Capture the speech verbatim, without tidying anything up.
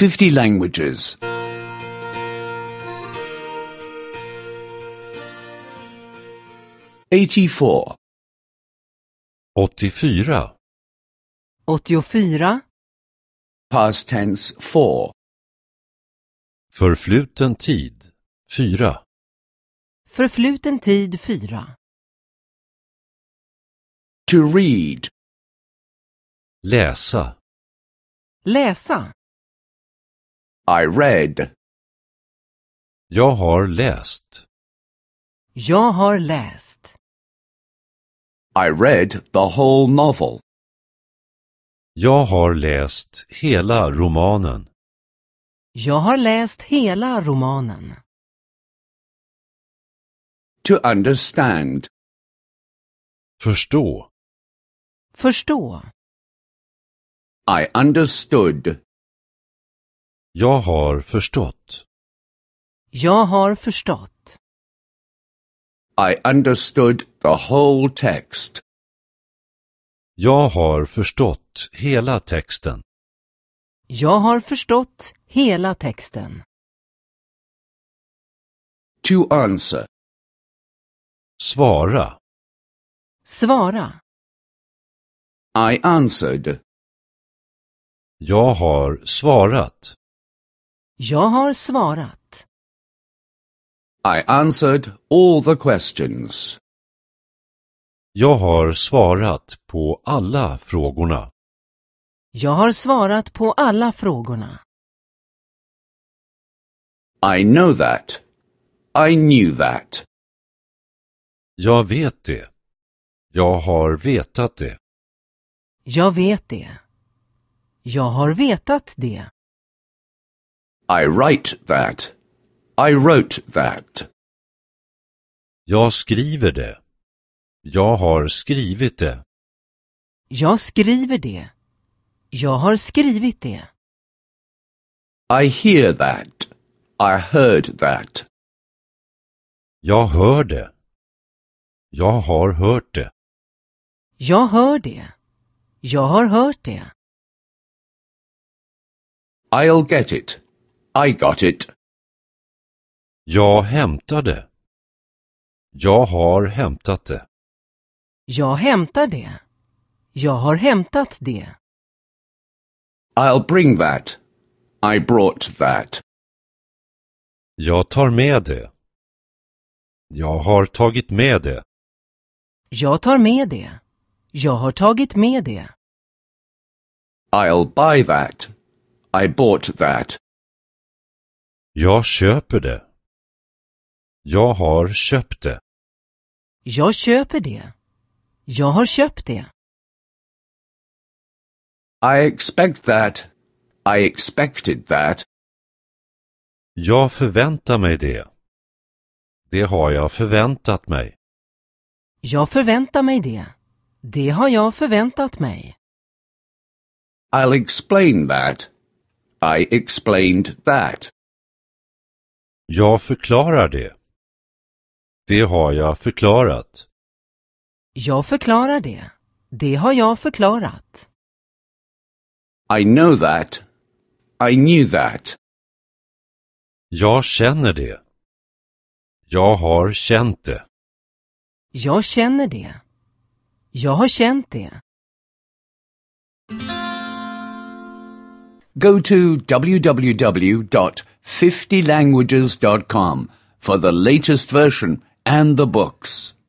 fifty languages. eighty-four. åttiofyra. åttiofyra. Past tense four. Förfluten tid. fyra. Förfluten tid fyra. To read. Läsa. Läsa. I read. Jag har läst. Jag har läst. I read the whole novel. Jag har läst hela romanen. Jag har läst hela romanen. To understand. Förstå. Förstå. I understood. Jag har förstått. Jag har förstått. I understood the whole text. Jag har förstått hela texten. Jag har förstått hela texten. To answer. Svara. Svara. I answered. Jag har svarat. Jag har svarat. I answered all the questions. Jag har svarat på alla frågorna. Jag har svarat på alla frågorna. I know that. I knew that. Jag vet det. Jag har vetat det. Jag vet det. Jag har vetat det. I write that. I wrote that. Jag skriver det. Jag har skrivit det. Jag skriver det. Jag har skrivit det. I hear that. I heard that. Jag hör det. Jag har hört det. Jag hör det. Jag har hört det. I'll get it. I got it. Jag hämtade. Jag har hämtat det. Jag hämtar det. Jag har hämtat det. I'll bring that. I brought that. Jag tar med det. Jag har tagit med det. Jag tar med det. Jag har tagit med det. I'll buy that. I bought that. Jag köper det. Jag har köpt det. Jag köper det. Jag har köpt det. I expect that. I expected that. Jag förväntar mig det. Det har jag förväntat mig. Jag förväntar mig det. Det har jag förväntat mig. I'll explain that. I explained that. Jag förklarar det. Det har jag förklarat. Jag förklarar det. Det har jag förklarat. I know that. I knew that. Jag känner det. Jag har känt det. Jag känner det. Jag har känt det. Go to w w w dot fifty languages dot com for the latest version and the books.